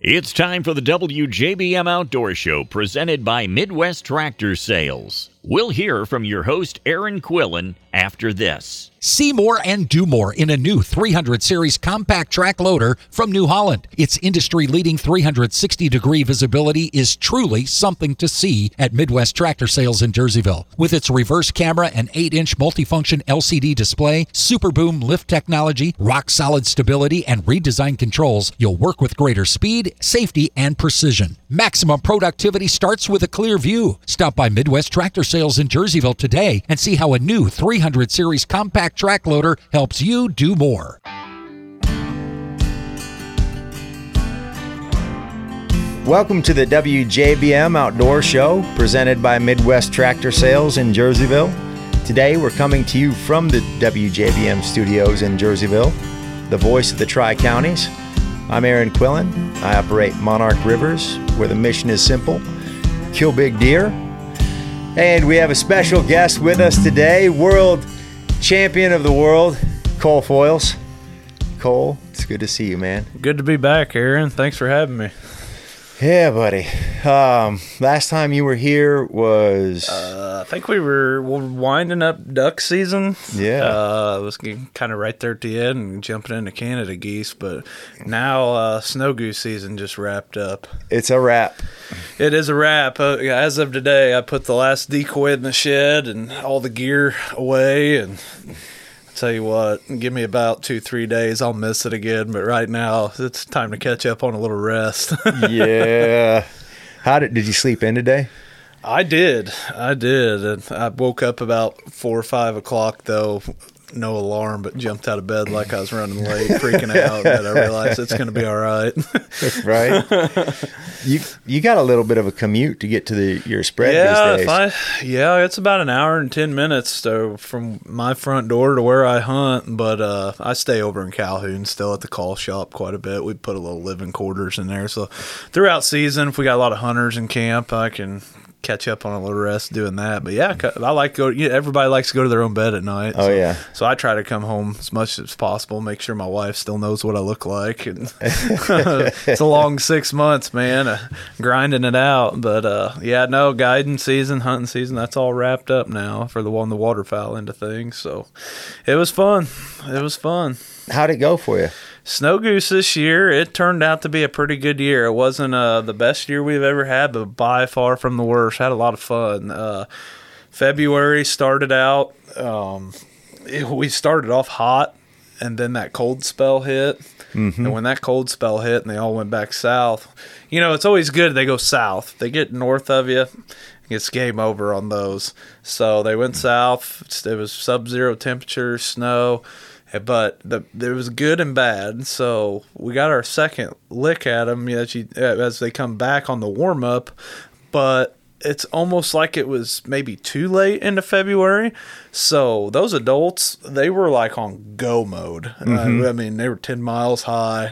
It's time for the WJBM Outdoor Show presented by Midwest Tractor Sales. We'll hear from your host, Aaron Quillen, after this. See more and do more in a new 300 Series compact track loader from New Holland. Its industry-leading 360-degree visibility is truly something to see at Midwest Tractor Sales in Jerseyville. With its reverse camera and 8-inch multifunction LCD display, Super Boom lift technology, rock-solid stability, and redesigned controls, you'll work with greater speed, safety, and precision. Maximum productivity starts with a clear view. Stop by Midwest Tractor Sales in Jerseyville today and see how a new 300 Series compact track loader helps you do more. Welcome to the WJBM Outdoor Show presented by Midwest Tractor Sales in Jerseyville. Today we're coming to you from the WJBM studios in Jerseyville, the voice of the Tri-Counties. I'm Aaron Quillen. I operate Monarch Rivers, where the mission is simple: kill big deer. And we have a special guest with us today, world champion of the world, Cole Foils. Cole, it's good to see you, man. Good to be back, Aaron. Thanks for having me. Yeah, buddy. Last time you were here was... I think we were winding up duck season. Yeah. It was kind of right there at the end and jumping into Canada geese, but now snow goose season just wrapped up. It's a wrap. It is a wrap. As of today, I put the last decoy in the shed and all the gear away, and... Tell you what, give me about 2-3 days, I'll miss it again. But right now, it's time to catch up on a little rest. Yeah. Did you sleep in today? I did. And I woke up about 4 or 5 o'clock, though. No alarm, but jumped out of bed like I was running late, freaking out. And I realized it's going to be all right. Right. You got a little bit of a commute to get to your spread these days. It's about an hour and 10 minutes from my front door to where I hunt. But I stay over in Calhoun, still at the call shop quite a bit. We put a little living quarters in there. So throughout season, if we got a lot of hunters in camp, I can catch up on a little rest doing that. But yeah, I like to go. Everybody likes to go to their own bed at night. So I try to come home as much as possible, make sure my wife still knows what I look like. And it's a long 6 months, man, grinding it out. But guiding season, hunting season, that's all wrapped up now for the waterfowl into things. So it was fun. How'd it go for you? Snow goose this year, it turned out to be a pretty good year. It wasn't the best year we've ever had, but by far from the worst. Had a lot of fun. February started out, we started off hot, and then that cold spell hit. Mm-hmm. And when that cold spell hit and they all went back south, it's always good they go south. They get north of you, it's game over on those. So they went south. It was sub-zero temperature, snow. But there was good and bad, so we got our second lick at them as they come back on the warm-up, but it's almost like it was maybe too late into February. So those adults, they were like on go mode. Mm-hmm. They were 10 miles high,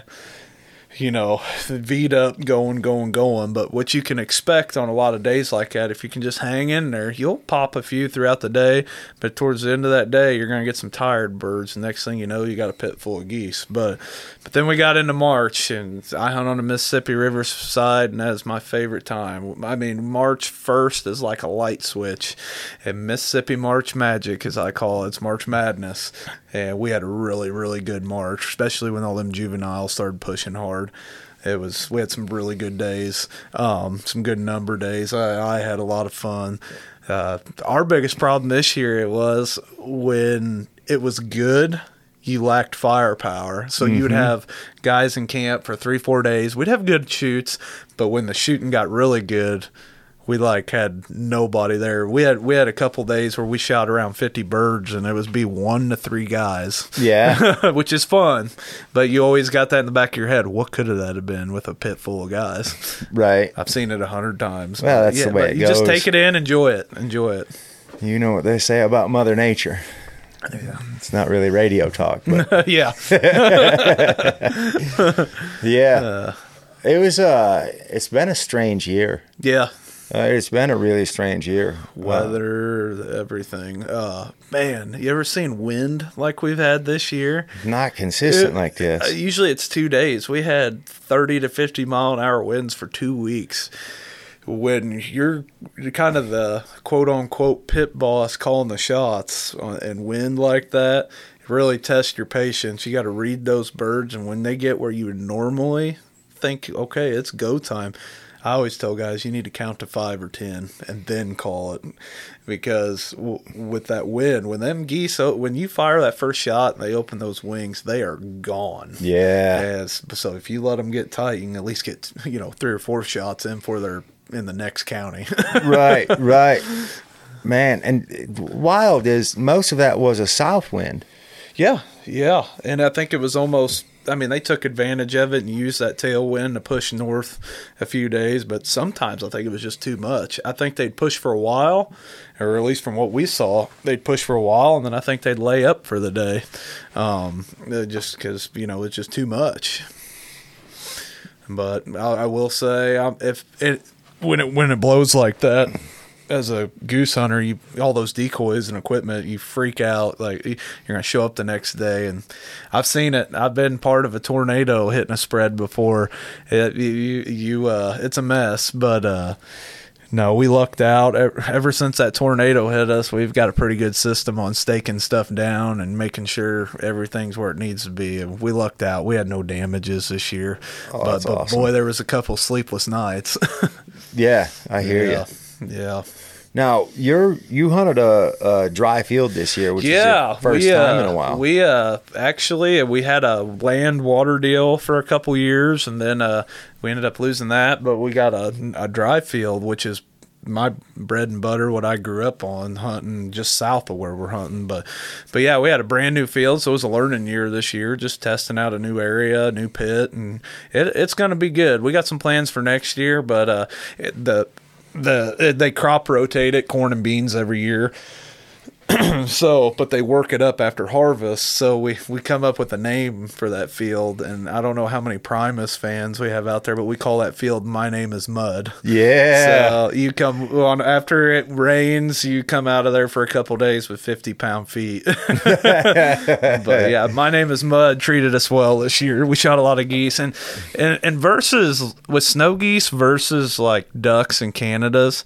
V'd up, going. But what you can expect on a lot of days like that, if you can just hang in there, you'll pop a few throughout the day. But towards the end of that day, you're going to get some tired birds. The next thing you know, you got a pit full of geese. But then we got into March, and I hunt on the Mississippi River side, and that is my favorite time. March 1st is like a light switch. And Mississippi March Magic, as I call it, it's March Madness. And we had a really, really good March, especially when all them juveniles started pushing hard. We had some really good days, some good number days. I had a lot of fun. Our biggest problem this year, it was when it was good, you lacked firepower. So you would have guys in camp for 3-4 days. We'd have good shoots, but when the shooting got really good, we had nobody there. We had a couple days where we shot around 50 birds, and it was 1 to 3 guys. Yeah, which is fun, but you always got that in the back of your head. What could that have been with a pit full of guys? Right. I've seen it 100 times. Well, that's the way it goes. You just take it in, enjoy it. You know what they say about Mother Nature. Yeah. It's not really radio talk, but yeah. Yeah. It was it's been a strange year. Yeah. It's been a really strange year. Weather, everything. Man, you ever seen wind like we've had this year? Not consistent like this. Usually it's 2 days. We had 30 to 50 mile an hour winds for 2 weeks. When you're kind of the quote unquote pit boss calling the shots and wind like that, it really tests your patience. You got to read those birds, and when they get where you would normally think, okay, it's go time, I always tell guys you need to count to 5 or 10 and then call it, because with that wind, when them geese, when you fire that first shot and they open those wings, they are gone. Yeah. So if you let them get tight, you can at least get 3 or 4 shots in before they're in the next county. Right. Man, and wild is most of that was a south wind. Yeah. And I think it was they took advantage of it and used that tailwind to push north a few days, but sometimes I think it was just too much. I think they'd push for a while, or at least from what we saw, they'd push for a while, and then I think they'd lay up for the day, just because, it's just too much. But I will say, when it blows like that, as a goose hunter, all those decoys and equipment, you freak out. Like, you're going to show up the next day. And I've seen it. I've been part of a tornado hitting a spread before. It's a mess. But no, we lucked out. Ever since that tornado hit us, we've got a pretty good system on staking stuff down and making sure everything's where it needs to be. And we lucked out. We had no damages this year. But awesome. Boy, there was a couple sleepless nights. Yeah, I hear you. Yeah. Now, you hunted a dry field this year, which is your first time in a while. We had a land water deal for a couple years, and then we ended up losing that. But we got a dry field, which is my bread and butter, what I grew up on, hunting just south of where we're hunting. But yeah, we had a brand new field, so it was a learning year this year, just testing out a new area, a new pit, and it's going to be good. We got some plans for next year, but they crop rotate it, corn and beans every year. But they work it up after harvest. So we come up with a name for that field, and I don't know how many Primus fans we have out there, but we call that field My Name is Mud. Yeah. So you come on after it rains, you come out of there for a couple days with 50-pound feet. But yeah, My Name is Mud treated us well this year. We shot a lot of geese, and versus with snow geese versus like ducks and Canadas.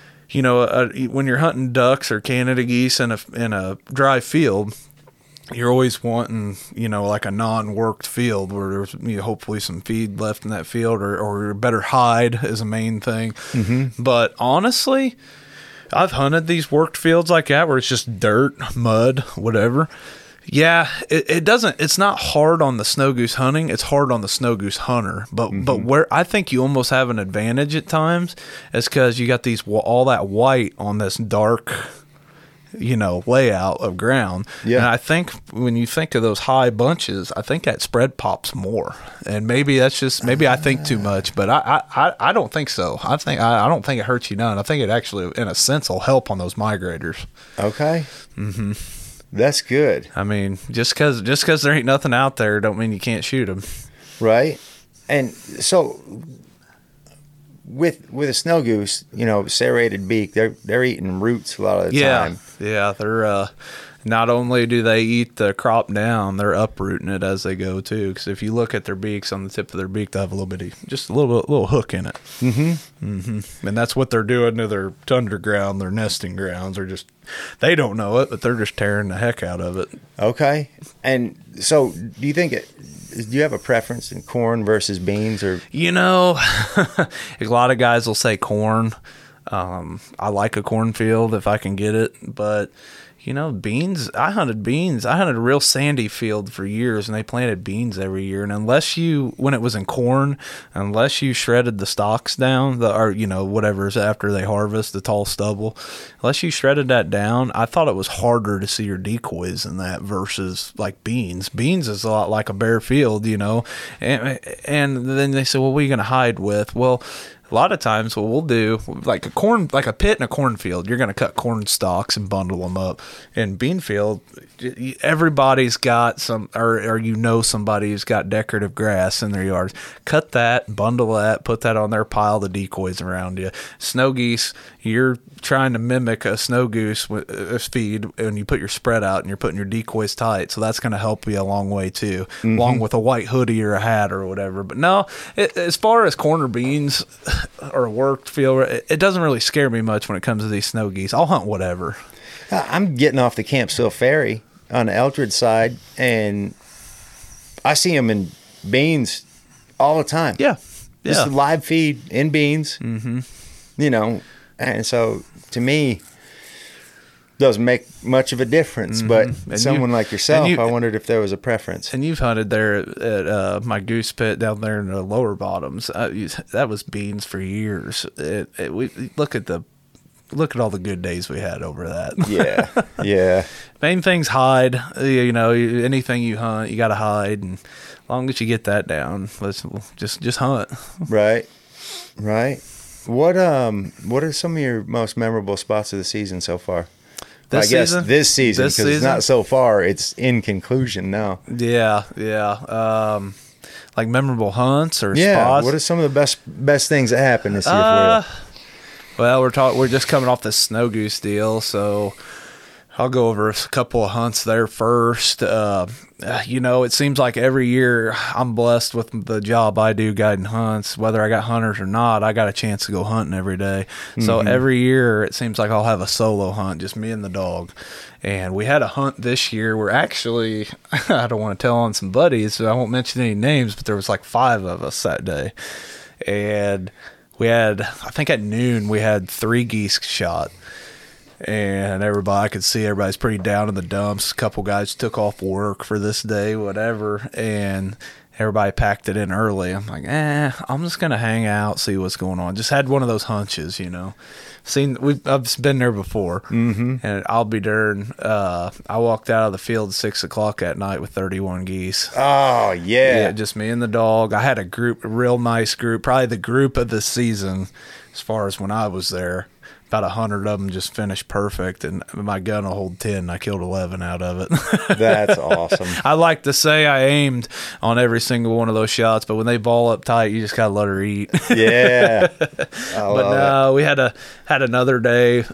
When you're hunting ducks or Canada geese in a dry field, you're always wanting, like a non-worked field where there's hopefully some feed left in that field, or a better hide is a main thing. Mm-hmm. But honestly, I've hunted these worked fields like that where it's just dirt, mud, whatever. Yeah, it's not hard on the snow goose hunting. It's hard on the snow goose hunter. But where I think you almost have an advantage at times is because you got all that white on this dark, layout of ground. Yeah. And I think when you think of those high bunches, I think that spread pops more. And maybe I think too much, but I don't think so. I don't think it hurts you none. I think it actually, in a sense, will help on those migrators. Okay. Mm-hmm. That's good. I mean, just because there ain't nothing out there don't mean you can't shoot them. Right. And so with a snow goose, serrated beak, they're eating roots a lot of the time. Yeah, they're not only do they eat the crop down, they're uprooting it as they go too. Because if you look at their beaks, on the tip of their beak, they have a little hook in it. Mm-hmm. Mm-hmm. And that's what they're doing to their tundra ground, their nesting grounds. They don't know it, but they're just tearing the heck out of it. Okay. And so, do you have a preference in corn versus beans, or? A lot of guys will say corn. I like a cornfield if I can get it, but beans, I hunted beans. I hunted a real sandy field for years, and they planted beans every year. And when it was in corn, unless you shredded the stalks down, whatever's after they harvest, the tall stubble, unless you shredded that down, I thought it was harder to see your decoys in that versus like beans. Beans is a lot like a bare field, and then they say, well, what are you going to hide with? Well, a lot of times what we'll do, like a pit in a cornfield, you're going to cut corn stalks and bundle them up. In bean field, everybody's got some, or somebody who's got decorative grass in their yards. Cut that, bundle that, put that on their pile of decoys around you. Snow geese, you're trying to mimic a snow goose feed, and you put your spread out and you're putting your decoys tight, so that's going to help you a long way too, along with a white hoodie or a hat or whatever. But no, as far as corner beans or worked field, it doesn't really scare me much when it comes to these snow geese. I'll hunt whatever. I'm getting off the Campbell Ferry on the Eldred side, and I see them in beans all the time. Yeah. Just a live feed in beans. You know, and so to me, doesn't make much of a difference. But And someone like yourself, you- I wondered if there was a preference. And you've hunted there at my goose pit down there in the lower bottoms. That was beans for years. We look at all the good days we had over that. Yeah. Main thing's hide. Anything you hunt, you got to hide, and as long as you get that down, let's just hunt. Right. What are some of your most memorable spots of the season so far? This season? This season, because it's not so far. It's in conclusion now. Yeah. Like memorable hunts or spots. What are some of the best things that happened this year for you? Well, we're just coming off this snow goose deal, so I'll go over a couple of hunts there first. It seems like every year I'm blessed with the job I do guiding hunts. Whether I got hunters or not, I got a chance to go hunting every day. So every year it seems like I'll have a solo hunt, just me and the dog. And we had a hunt this year where actually, I don't want to tell on some buddies, so I won't mention any names, but there was like 5 of us that day. And we had, I think at noon, we had 3 geese shot. And I could see everybody's pretty down in the dumps. A couple guys took off work for this day, whatever, and everybody packed it in early. I'm like, I'm just gonna hang out, see what's going on. Just had one of those hunches, I've been there before, and I'll be darned. I walked out of the field at 6:00 at night with 31 geese. Oh Yeah, just me and the dog. I had a real nice group, probably the group of the season as far as when I was there. About 100 of them just finished perfect, and my gun will hold 10. I killed 11 out of it. That's awesome. I like to say I aimed on every single one of those shots, but when they ball up tight, you just gotta let her eat. Yeah. We had another day.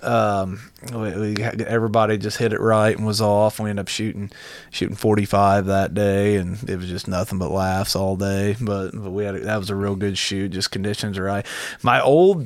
Everybody just hit it right and was off. We ended up shooting 45 that day, and it was just nothing but laughs all day. But that was a real good shoot. Just conditions are right. My old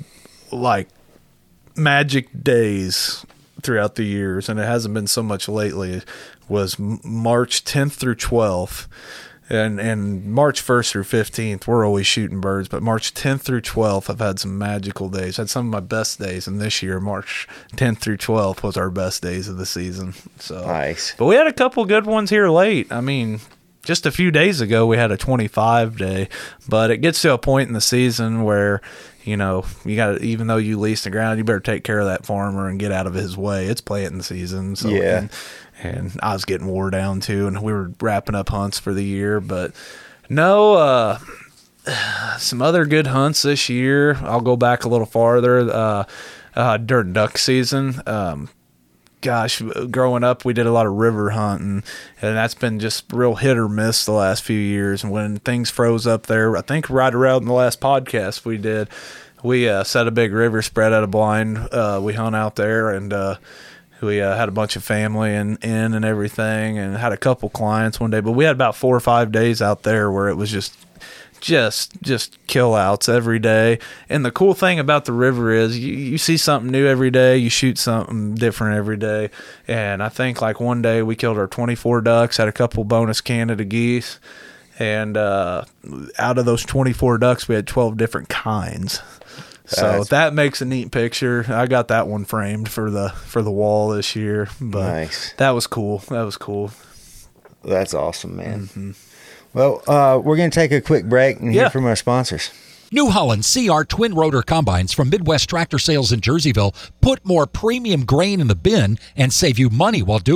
magic days throughout the years, and it hasn't been so much lately, was March 10th through 12th. And March 1st through 15th, we're always shooting birds. But March 10th through 12th, I've had some magical days. Had some of my best days. And this year, March 10th through 12th was our best days of the season. So nice. But we had a couple good ones here late. I mean, just a few days ago, we had a 25 day. But it gets to a point in the season where, you got to, even though you lease the ground, you better take care of that farmer and get out of his way. It's planting season. So, yeah. And I was getting wore down too, and we were wrapping up hunts for the year. But no, some other good hunts this year. I'll go back a little farther. During duck season, growing up, we did a lot of river hunting, and that's been just real hit or miss the last few years. And when things froze up there, I think right around the last podcast we did, we set a big river spread out of blind. We hunt out there, and we had a bunch of family in and everything, and had a couple clients one day. But we had about 4 or 5 days out there where it was just kill outs every day. And the cool thing about the river is you see something new every day, you shoot something different every day. And I think one day we killed our 24 ducks, had a couple bonus Canada geese, and out of those 24 ducks we had 12 different kinds. So that makes a neat picture. I got that one framed for the wall this year. But nice. That was cool. That's awesome, man. Well, we're going to take a quick break and hear from our sponsors. New Holland CR twin rotor combines from Midwest Tractor Sales in Jerseyville put more premium grain in the bin and save you money while doing it.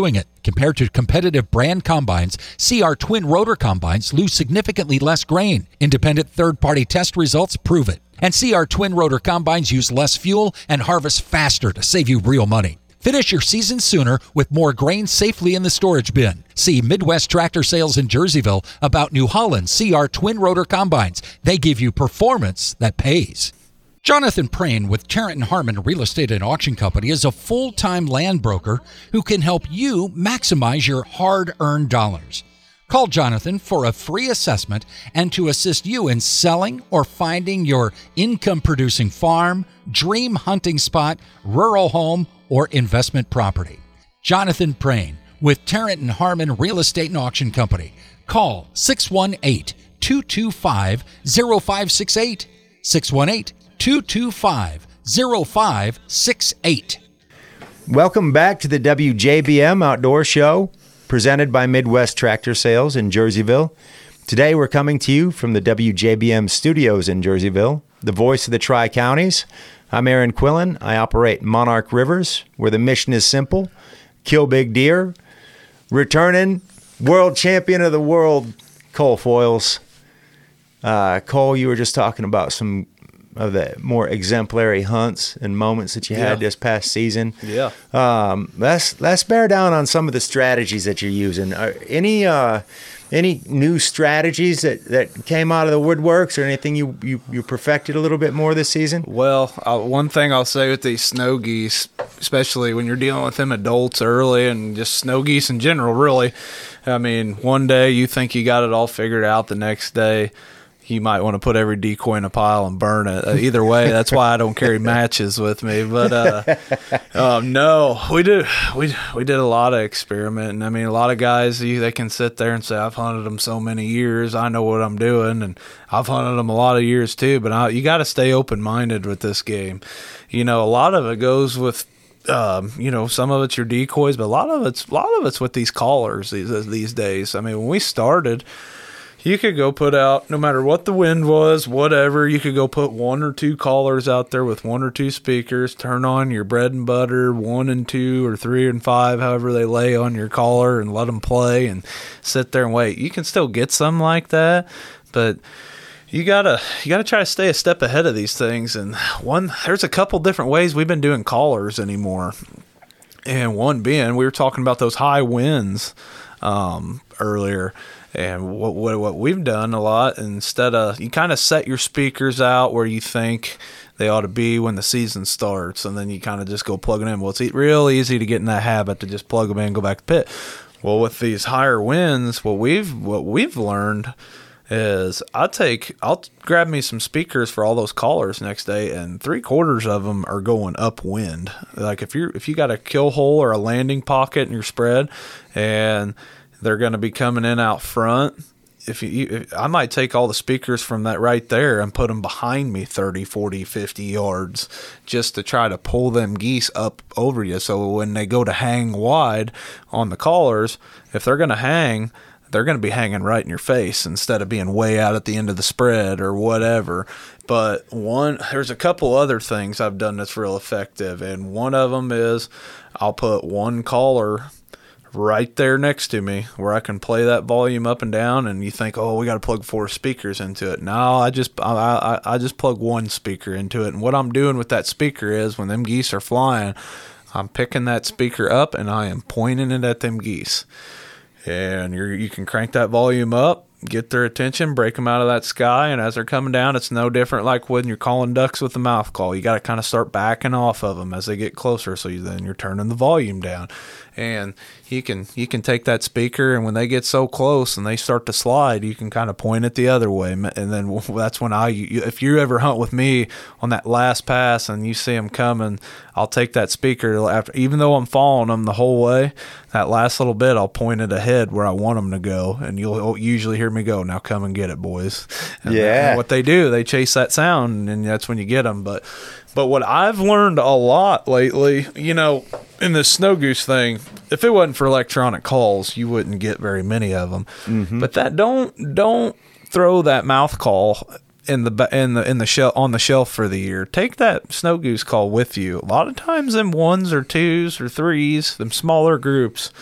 Compared to competitive brand combines, CR twin rotor combines lose significantly less grain. Independent third-party test results prove it. And CR twin rotor combines use less fuel and harvest faster to save you real money. Finish your season sooner with more grain safely in the storage bin. See Midwest Tractor Sales in Jerseyville about New Holland CR twin rotor combines. They give you performance that pays. Jonathan Prane with Tarrant & Harmon Real Estate and Auction Company is a full-time land broker who can help you maximize your hard-earned dollars. Call Jonathan for a free assessment and to assist you in selling or finding your income-producing farm, dream hunting spot, rural home, or investment property. Jonathan Prane with Tarrant & Harmon Real Estate and Auction Company. Call 618-225-0568. 618-225-0568. Welcome back to the WJBM Outdoor Show, presented by Midwest Tractor Sales in Jerseyville. Today we're coming to you from the WJBM studios in Jerseyville, the voice of the Tri-Counties. I'm Aaron Quillen. I operate Monarch Rivers, where the mission is simple: kill big deer. Returning world champion of the world, Cole Foils. Cole, you were just talking about some of the more exemplary hunts and moments that you had this past season. Yeah. Let's bear down on some of the strategies that you're using. Any new strategies that came out of the woodworks, or anything you perfected a little bit more this season? Well, one thing I'll say with these snow geese, especially when you're dealing with them adults early, and just snow geese in general, really, I mean, one day you think you got it all figured out, the next day you might want to put every decoy in a pile and burn it. Either way, that's why I don't carry matches with me. But no, we did a lot of experimenting. I mean, a lot of guys, they can sit there and say, I've hunted them so many years, I know what I'm doing, and I've hunted them a lot of years too. But you got to stay open-minded with this game. You know, a lot of it goes with some of it's your decoys, but a lot of it's with these callers these days. I mean, when we started, you could go put out, no matter what the wind was, whatever, you could go put 1 or 2 callers out there with 1 or 2 speakers, turn on your bread and butter, 1 and 2 or 3 and 5, however they lay on your collar, and let them play and sit there and wait. You can still get some like that, but you gotta try to stay a step ahead of these things. And there's a couple different ways we've been doing callers anymore. And one being, we were talking about those high winds earlier. And what we've done a lot, instead of, you kind of set your speakers out where you think they ought to be when the season starts, and then you kind of just go plug it in. Well, it's real easy to get in that habit to just plug them in and go back to pit. Well, with these higher winds, what we've learned is I'll grab me some speakers for all those callers next day, and 3/4 of them are going upwind. Like if you got a kill hole or a landing pocket in your spread, and they're going to be coming in out front, I might take all the speakers from that right there and put them behind me 30, 40, 50 yards just to try to pull them geese up over you. So when they go to hang wide on the callers, if they're going to hang, they're going to be hanging right in your face instead of being way out at the end of the spread or whatever. But there's a couple other things I've done that's real effective, and one of them is I'll put 1 caller right there next to me where I can play that volume up and down, and you think, oh, we got to plug 4 speakers into it. No, I just plug 1 speaker into it, and what I'm doing with that speaker is when them geese are flying, I'm picking that speaker up and I am pointing it at them geese. And you can crank that volume up, get their attention, break them out of that sky, and as they're coming down, it's no different like when you're calling ducks with the mouth call. You got to kind of start backing off of them as they get closer, so then you're turning the volume down. And you can take that speaker, and when they get so close and they start to slide, you can kind of point it the other way. And then that's when if you ever hunt with me on that last pass and you see them coming, I'll take that speaker after, even though I'm following them the whole way, that last little bit, I'll point it ahead where I want them to go, and you'll usually hear me go, now come and get it, boys. And what they do, they chase that sound, and that's when you get them. But what I've learned a lot lately, in this snow goose thing, if it wasn't for electronic calls, you wouldn't get very many of them. Mm-hmm. But that don't throw that mouth call in the shell on the shelf for the year. Take that snow goose call with you. A lot of times, them 1s or 2s or 3s, them smaller groups,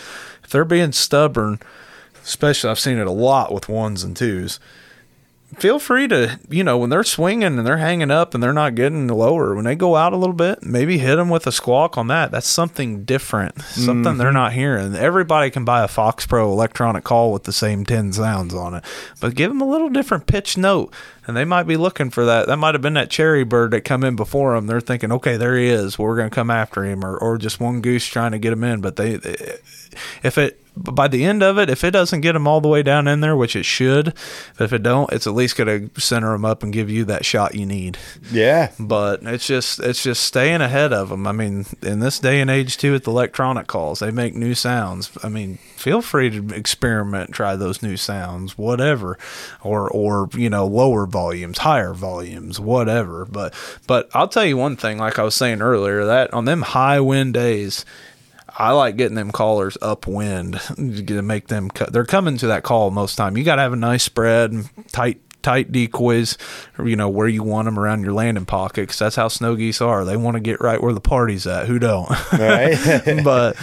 if they're being stubborn, especially I've seen it a lot with 1s and 2s, feel free to, when they're swinging and they're hanging up and they're not getting lower, when they go out a little bit, maybe hit them with a squawk on that. That's something different, something they're not hearing. Everybody can buy a Fox Pro electronic call with the same 10 sounds on it, but give them a little different pitch note, and they might be looking for that. That might have been that cherry bird that come in before them. They're thinking, okay, there he is. We're going to come after him, or just one goose trying to get him in. But by the end of it, if it doesn't get them all the way down in there, which it should, but if it don't, it's at least going to center them up and give you that shot you need. Yeah. But it's just staying ahead of them. I mean, in this day and age too, with the electronic calls, they make new sounds. I mean, feel free to experiment, try those new sounds, whatever, or lower volumes, higher volumes, whatever. But I'll tell you one thing, like I was saying earlier, that on them high wind days, I like getting them callers upwind to make them they're coming to that call most time. You got to have a nice spread and tight decoys, where you want them around your landing pocket, because that's how snow geese are. They want to get right where the party's at. Who don't? Right. but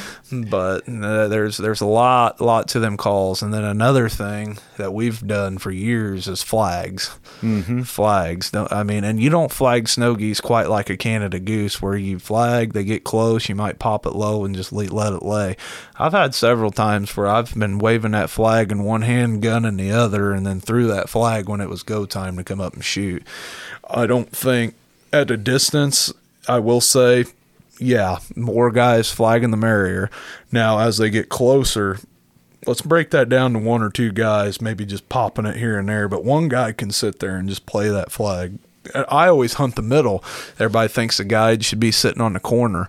there's a lot to them calls. And then another thing that we've done for years is flags. Flags. And you don't flag snow geese quite like a Canada goose, where you flag, they get close, you might pop it low and just let it lay. I've had several times where I've been waving that flag in one hand, gun in the other, and then threw that flag when it was go time to come up and shoot. I don't think at a distance, I will say, yeah, more guys flagging the merrier. Now, as they get closer, let's break that down to 1 or 2 guys, maybe just popping it here and there, but one guy can sit there and just play that flag. I always hunt the middle. Everybody thinks the guide should be sitting on the corner.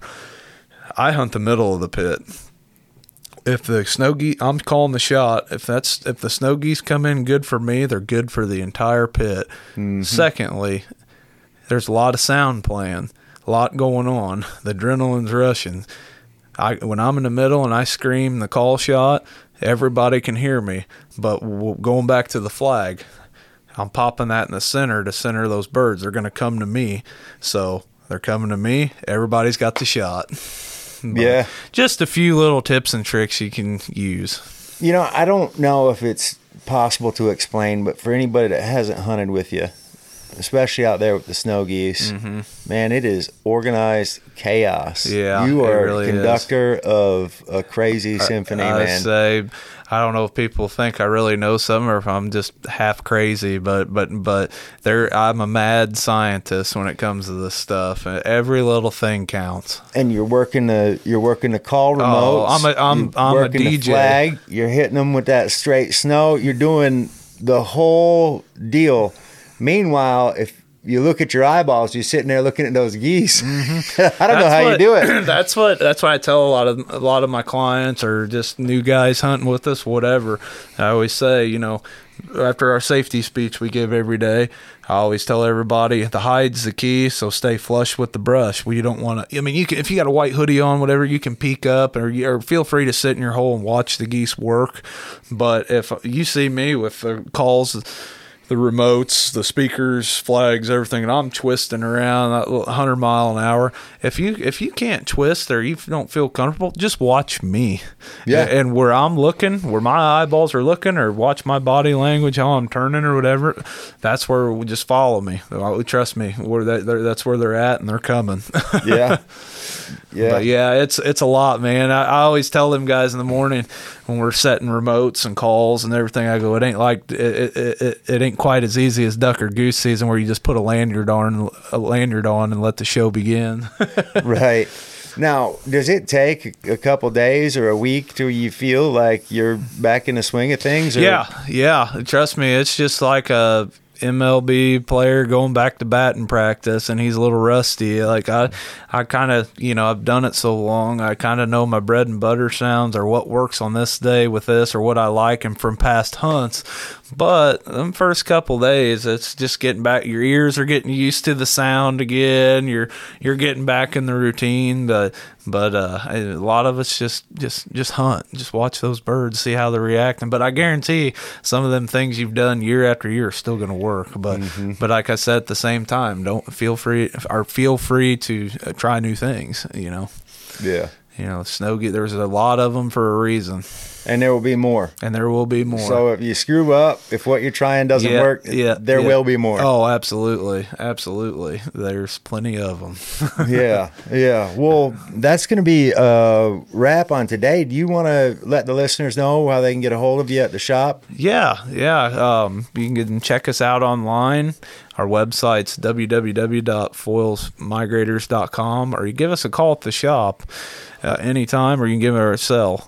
I hunt the middle of the pit. If the snow geese, I'm calling the shot. If the snow geese come in good for me, they're good for the entire pit. Secondly, there's a lot of sound playing, a lot going on. The adrenaline's rushing. When I'm in the middle and I scream the call shot, everybody can hear me. But going back to the flag, I'm popping that in the center to center those birds. They're going to come to me. So they're coming to me. Everybody's got the shot. But just a few little tips and tricks you can use. I don't know if it's possible to explain, but for anybody that hasn't hunted with you, especially out there with the snow geese, man, it is organized chaos. Yeah, you are really a conductor of a crazy symphony, man. I don't know if people think I really know something or if I'm just half crazy, but I'm a mad scientist when it comes to this stuff. Every little thing counts. And you're working the call remotes. I'm a DJ. The flag. You're hitting them with that straight snow. You're doing the whole deal. Meanwhile, if you look at your eyeballs, you're sitting there looking at those geese. I don't know how you do it. That's what I tell a lot of my clients, or just new guys hunting with us, whatever. I always say, after our safety speech we give every day, I always tell everybody the hide's the key, so stay flush with the brush. Well, you don't want to. You can, if you got a white hoodie on, whatever, you can peek up, or feel free to sit in your hole and watch the geese work. But if you see me with the calls, the remotes, the speakers, flags, everything, and I'm twisting around that 100 mile an hour. If you can't twist or you don't feel comfortable, just watch me. Yeah. And where I'm looking, where my eyeballs are looking, or watch my body language, how I'm turning or whatever, that's where we just follow me. Trust me, that's where they're at, and they're coming. Yeah. Yeah. But yeah, it's a lot, man. I always tell them guys in the morning when we're setting remotes and calls and everything, I go, it ain't like it ain't quite as easy as duck or goose season where you just put a lanyard on and let the show begin. Right. Now, does it take a couple days or a week till you feel like you're back in the swing of things? Or? Yeah. Trust me, it's just like a MLB player going back to batting practice, and he's a little rusty. Like I kind of, I've done it so long, I kind of know my bread and butter sounds, or what works on this day with this, or what I like, and from past hunts. But them first couple days, it's just getting back. Your ears are getting used to the sound again. You're getting back in the routine. But a lot of it's just hunt, just watch those birds, see how they're reacting. But I guarantee some of them things you've done year after year are still going to work. But like I said, at the same time, feel free to try new things. Yeah. There's a lot of them for a reason. And there will be more. And there will be more. So if you screw up, if what you're trying doesn't work, there will be more. Oh, absolutely. Absolutely. There's plenty of them. Yeah. Well, that's going to be a wrap on today. Do you want to let the listeners know how they can get a hold of you at the shop? Yeah. You can check us out online. Our website's www.foilsmigrators.com, or you give us a call at the shop anytime, or you can give our cell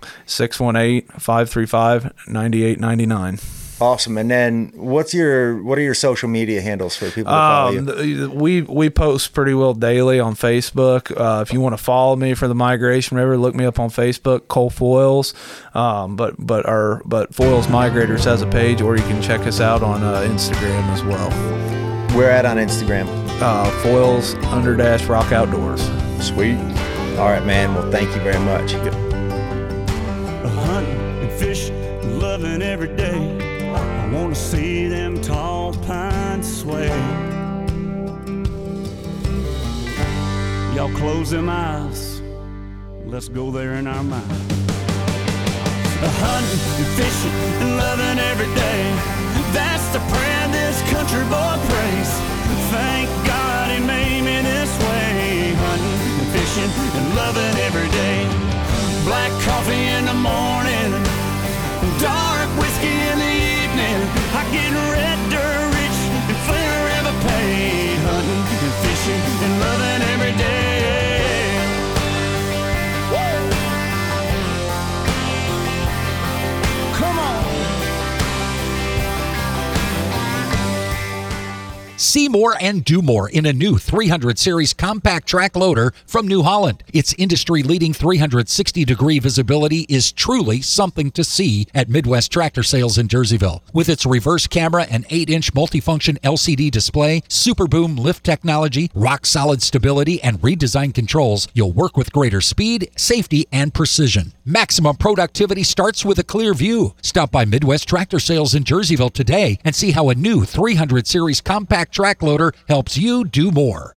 618-535-9899. Awesome. And then what are your social media handles for people to follow you? We post pretty well daily on Facebook. If you want to follow me for the Migration River, look me up on Facebook, Cole Foils. But Foils Migrators has a page, or you can check us out on Instagram as well. We're at on Instagram. Foils_Rock Outdoors. Sweet. All right, man. Well, thank you very much. Hunting and fishing, loving every day. I want to see them tall pines sway. Y'all close them eyes. Let's go there in our mind. Hunting and fishing and loving every day. That's the prayer this country boy prays. Thank God he made me this way. Hunting and fishing and loving every day. Black coffee in the morning, dark whiskey in the evening. I get red dirt rich and forever paid. Hunting and fishing and loving every day. Woo! Come on. See more and do more in a new 300 Series compact track loader from New Holland. Its industry-leading 360-degree visibility is truly something to see at Midwest Tractor Sales in Jerseyville. With its reverse camera and 8-inch multifunction LCD display, Super Boom lift technology, rock-solid stability, and redesigned controls, you'll work with greater speed, safety, and precision. Maximum productivity starts with a clear view. Stop by Midwest Tractor Sales in Jerseyville today and see how a new 300 Series compact track loader helps you do more.